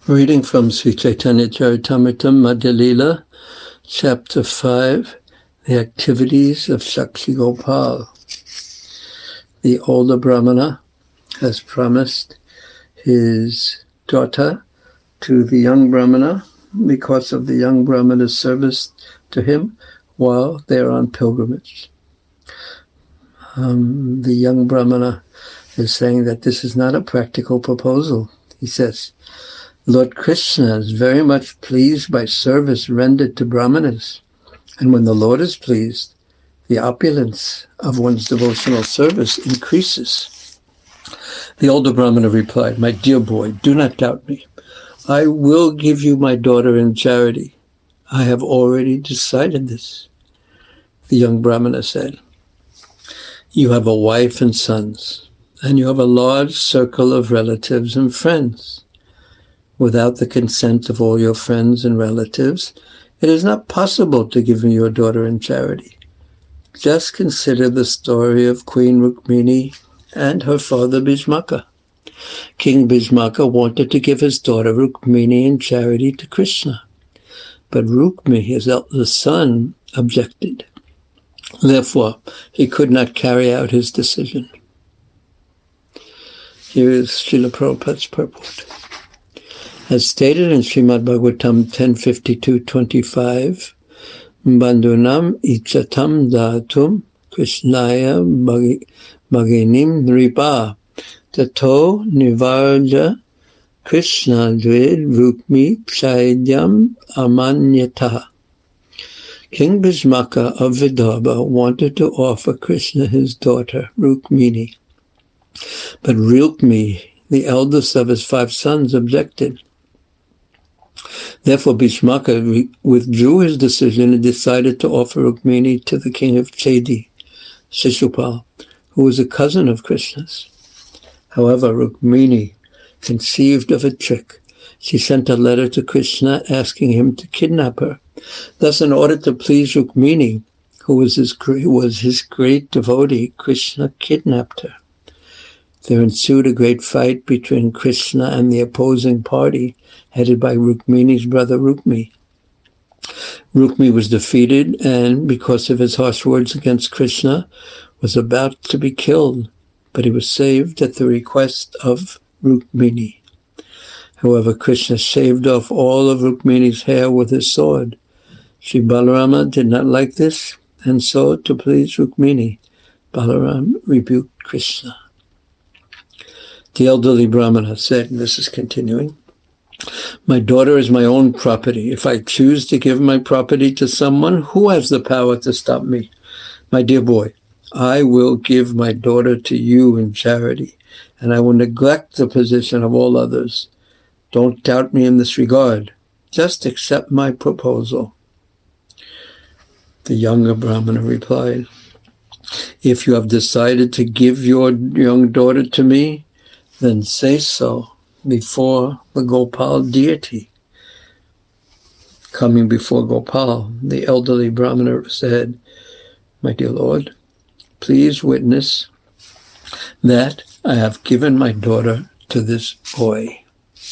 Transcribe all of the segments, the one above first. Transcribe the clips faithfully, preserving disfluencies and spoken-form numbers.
Reading from Sri Chaitanya Charitamrita Madhya Lila, Chapter five, The Activities of Sakshi Gopal. The older Brahmana has promised his daughter to the young Brahmana because of the young Brahmana's service to him while they are on pilgrimage. Um, the young Brahmana is saying that this is not a practical proposal. He says, Lord Krishna is very much pleased by service rendered to Brahmanas, and when the Lord is pleased, the opulence of one's devotional service increases. The older Brahmana replied, My dear boy, do not doubt me. I will give you my daughter in charity. I have already decided this. The young Brahmana said, You have a wife and sons, and you have a large circle of relatives and friends. Without the consent of all your friends and relatives, it is not possible to give me your daughter in charity. Just consider the story of Queen Rukmini and her father Bhishmaka. King Bhishmaka wanted to give his daughter Rukmini in charity to Krishna, but Rukmini, his eldest son, objected. Therefore, he could not carry out his decision. Here is Srila Prabhupada's purport. As stated in Srimad Bhagavatam ten fifty-two twenty-five, Bandhunam ichatam datum Krishnaya bhaginim nripa tato nivarja Krishna dvid rukmi pshaidyam amanyataha. King Bhishmaka of Vidarbha wanted to offer Krishna his daughter, Rukmini. But Rukmi, the eldest of his five sons, objected. Therefore, Bhishmaka re- withdrew his decision and decided to offer Rukmini to the king of Chedi, Shishupal, who was a cousin of Krishna's. However, Rukmini conceived of a trick. She sent a letter to Krishna asking him to kidnap her. Thus, in order to please Rukmini, who was his, who was his great devotee, Krishna kidnapped her. There ensued a great fight between Krishna and the opposing party, headed by Rukmini's brother Rukmi. Rukmi was defeated and, because of his harsh words against Krishna, was about to be killed, but he was saved at the request of Rukmini. However, Krishna shaved off all of Rukmini's hair with his sword. Sri Balarama did not like this, and so, to please Rukmini, Balaram rebuked Krishna. The elderly Brahmana said, and this is continuing, My daughter is my own property. If I choose to give my property to someone, who has the power to stop me? My dear boy, I will give my daughter to you in charity, and I will neglect the position of all others. Don't doubt me in this regard. Just accept my proposal. The younger Brahmana replied, If you have decided to give your young daughter to me, then say so before the Gopal deity. Coming before Gopal, the elderly Brahmana said, My dear Lord, please witness that I have given my daughter to this boy.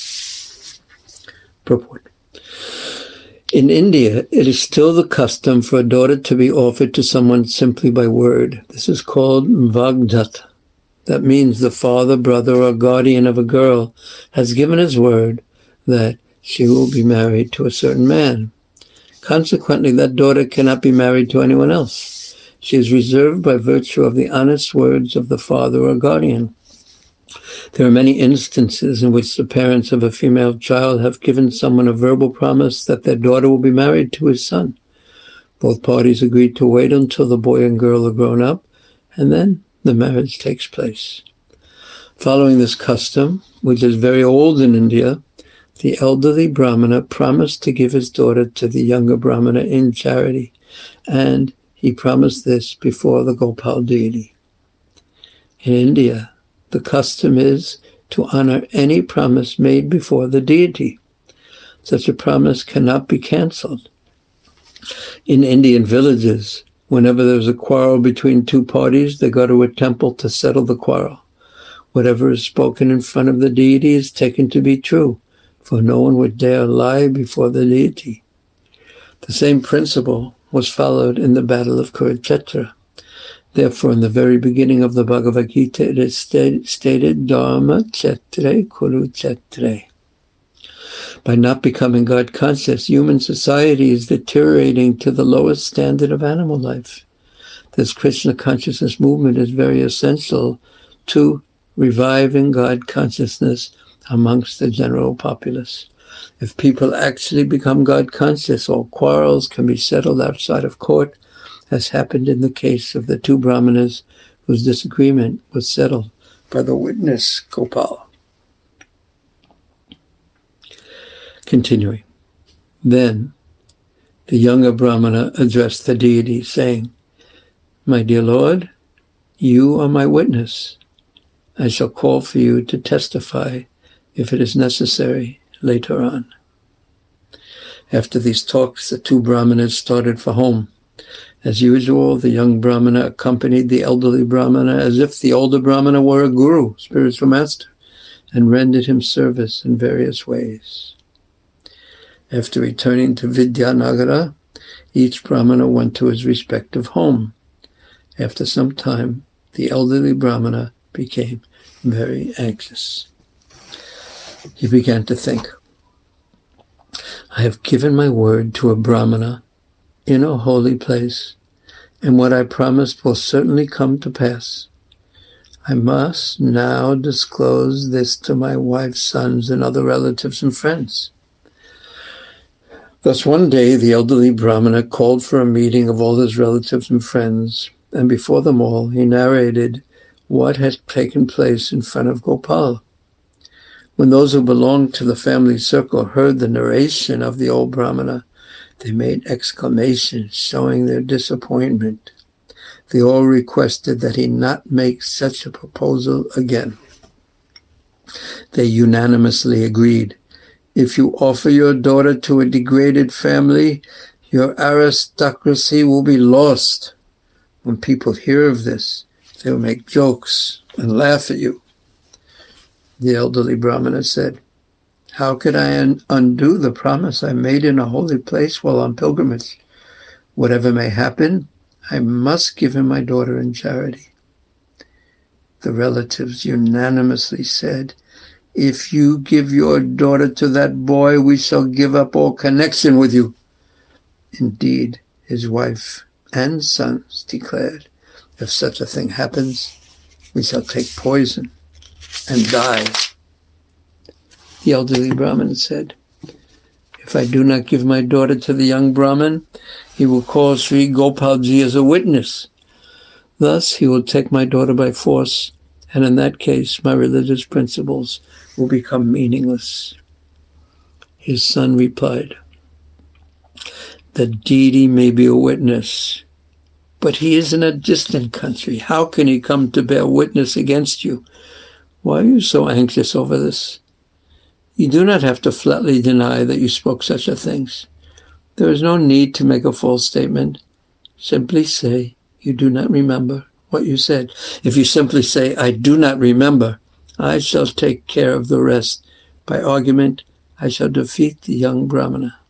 Purport. In India, it is still the custom for a daughter to be offered to someone simply by word. This is called Vagdat. That means the father, brother, or guardian of a girl has given his word that she will be married to a certain man. Consequently, that daughter cannot be married to anyone else. She is reserved by virtue of the honest words of the father or guardian. There are many instances in which the parents of a female child have given someone a verbal promise that their daughter will be married to his son. Both parties agreed to wait until the boy and girl are grown up, and then the marriage takes place. Following this custom, which is very old in India, the elderly Brahmana promised to give his daughter to the younger Brahmana in charity, and he promised this before the Gopal deity. In India, the custom is to honor any promise made before the deity. Such a promise cannot be cancelled. In Indian villages, whenever there's a quarrel between two parties, they go to a temple to settle the quarrel. Whatever is spoken in front of the deity is taken to be true, for no one would dare lie before the deity. The same principle was followed in the Battle of Kurukshetra. Therefore, in the very beginning of the Bhagavad Gita, it is stated, Dharma Kshetre Kurukshetre. By not becoming God conscious, human society is deteriorating to the lowest standard of animal life. This Krishna consciousness movement is very essential to reviving God consciousness amongst the general populace. If people actually become God conscious, all quarrels can be settled outside of court, as happened in the case of the two Brahmanas whose disagreement was settled by the witness Gopal. Continuing. Then the younger Brahmana addressed the deity, saying, My dear Lord, you are my witness. I shall call for you to testify if it is necessary later on. After these talks, the two Brahmanas started for home. As usual, the young Brahmana accompanied the elderly Brahmana as if the older Brahmana were a guru, spiritual master, and rendered him service in various ways. After returning to Vidyanagara, each Brahmana went to his respective home. After some time, the elderly Brahmana became very anxious. He began to think, I have given my word to a Brahmana in a holy place, and what I promised will certainly come to pass. I must now disclose this to my wife's sons and other relatives and friends. Thus one day the elderly Brahmana called for a meeting of all his relatives and friends, and before them all he narrated what had taken place in front of Gopal. When those who belonged to the family circle heard the narration of the old Brahmana, they made exclamations showing their disappointment. They all requested that he not make such a proposal again. They unanimously agreed, if you offer your daughter to a degraded family, your aristocracy will be lost. When people hear of this, they will make jokes and laugh at you. The elderly Brahmana said, How could I un- undo the promise I made in a holy place while on pilgrimage? Whatever may happen, I must give him my daughter in charity. The relatives unanimously said, If you give your daughter to that boy, we shall give up all connection with you. Indeed, his wife and sons declared, If such a thing happens, we shall take poison and die. The elderly Brahmin said, If I do not give my daughter to the young Brahmin, he will call Sri Gopalji as a witness. Thus he will take my daughter by force, and in that case my religious principles will become meaningless. His son replied, The deity may be a witness, but he is in a distant country. How can he come to bear witness against you? Why are you so anxious over this? You do not have to flatly deny that you spoke such a things. There is no need to make a false statement. Simply say you do not remember what you said. If you simply say, I do not remember, I shall take care of the rest. By argument, I shall defeat the young Brahmana.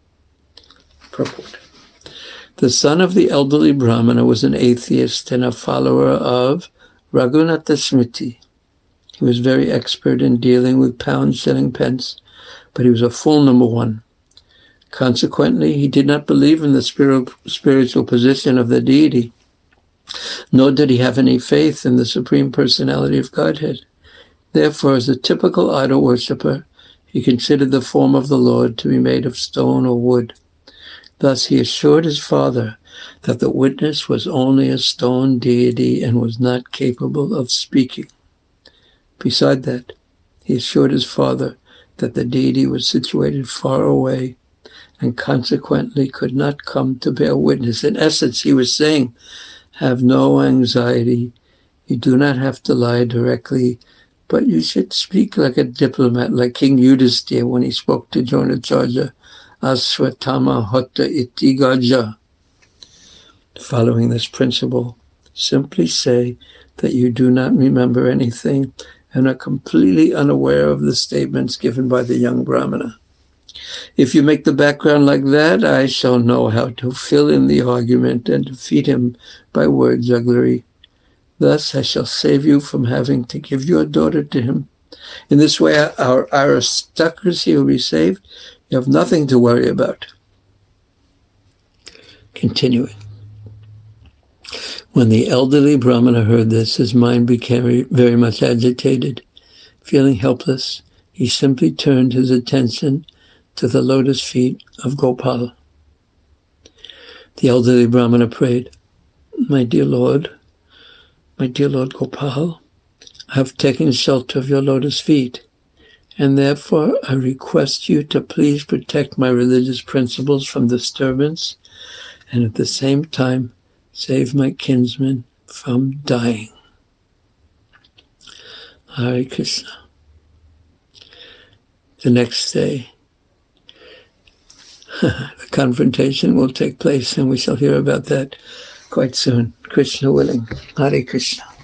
Purport. The son of the elderly Brahmana was an atheist and a follower of Raghunatha Smriti. He was very expert in dealing with pound, shilling, pence, but he was a fool number one. Consequently, he did not believe in the spirit, spiritual position of the deity, nor did he have any faith in the Supreme Personality of Godhead. Therefore, as a typical idol worshipper, he considered the form of the Lord to be made of stone or wood. Thus he assured his father that the witness was only a stone deity and was not capable of speaking. Beside that, he assured his father that the deity was situated far away and consequently could not come to bear witness. In essence, he was saying, have no anxiety. You do not have to lie directly, but you should speak like a diplomat, like King Yudhisthira when he spoke to Dronacharya, Aswatthama Hotta iti gaja. Following this principle, simply say that you do not remember anything and are completely unaware of the statements given by the young Brahmana. If you make the background like that, I shall know how to fill in the argument and defeat him by word jugglery. Thus I shall save you from having to give your daughter to him. In this way, our aristocracy will be saved. You have nothing to worry about. Continuing. When the elderly Brahmana heard this, his mind became very much agitated. Feeling helpless, he simply turned his attention to the lotus feet of Gopal. The elderly Brahmana prayed, My dear Lord, my dear Lord Gopal, I have taken shelter of your lotus feet, and therefore I request you to please protect my religious principles from disturbance, and at the same time save my kinsman from dying. Hare Krishna. The next day, the confrontation will take place, and we shall hear about that quite soon. Krishna willing. Hare Krishna.